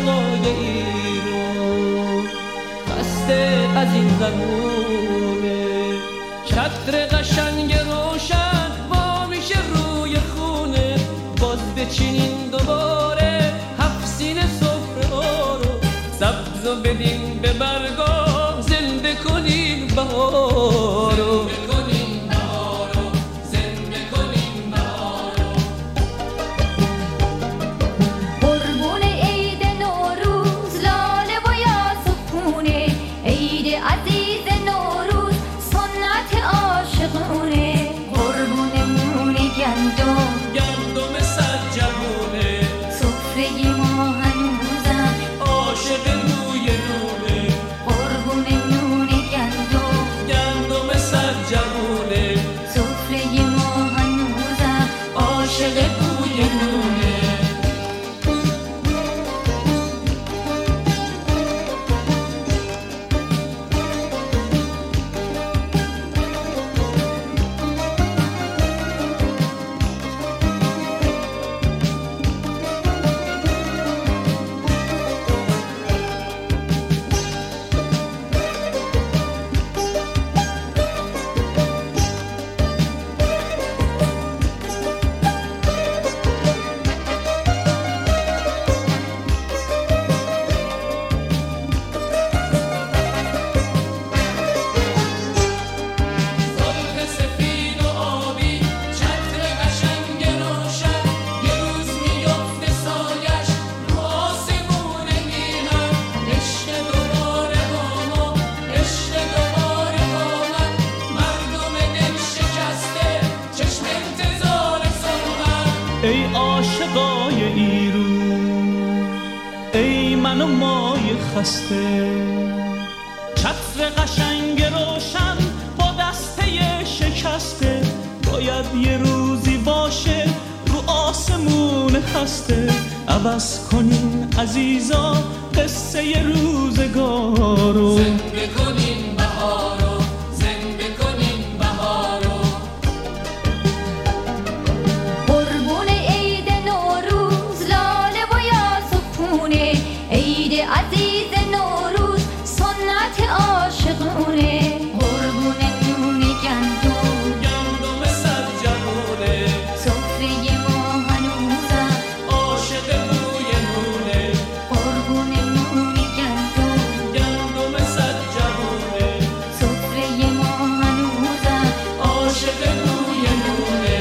عاشقای ایران، خسته از این زمونه. چتر قشنگ روشن وا میشه روی خونه، باز بچینین دوباره هفسین سفره رو، سبز و بدین به برگا، زنده کنین بهارو. ای عاشقای ایرون، ای من و مای خسته، چتر قشنگ روشن با دسته شکسته، باید یه روزی باشه رو آسمون خسته. عوض کنین عزیزا قصه ی روزگارو، زنده کنین بهارو، زنده کنین بهارو. قربون عید نوروز، لاله و یاس و پونه، عید عزیز نوروز، سنت عاشقونه. قربون نون گندم، گندم سرجمونه، سفره ما هنوزم عاشق بوی نونه. قربون نون گندم، گندم سرجمونه، سفره ما هنوزم عاشق بوی نونه.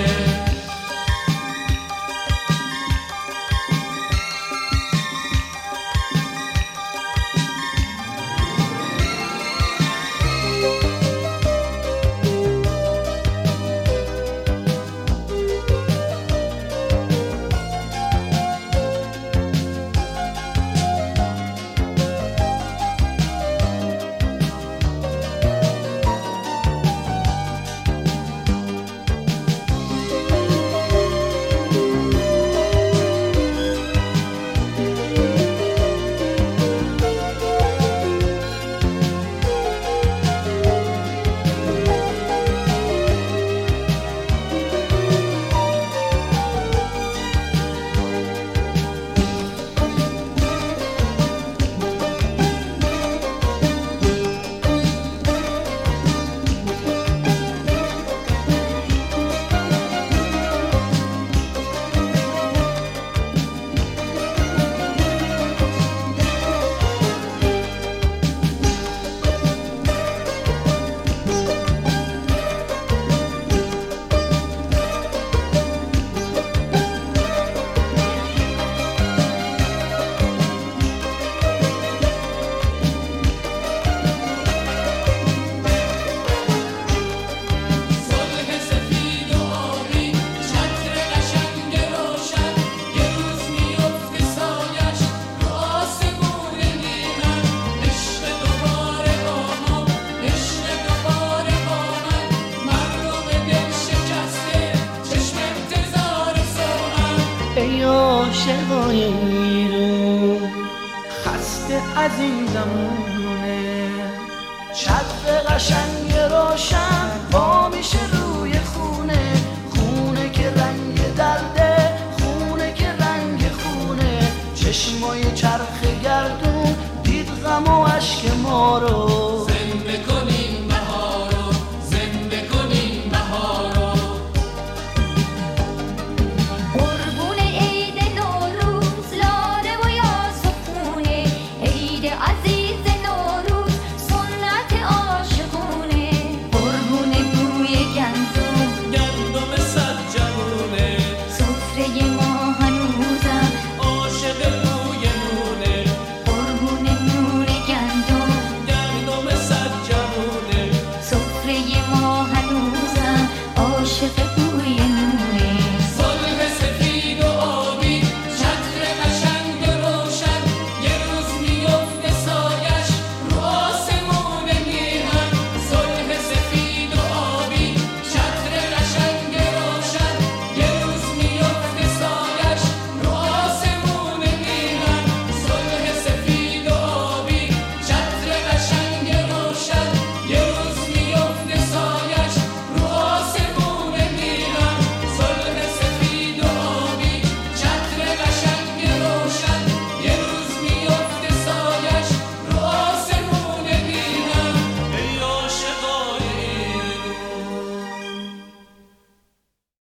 ای عاشقای ایرون، خسته از این زمونه، چتر قشنگ روشن وا میشه روی خونه، خونه که رنگ درده، خونه که رنگ خونه، چشمای چرخ ما رو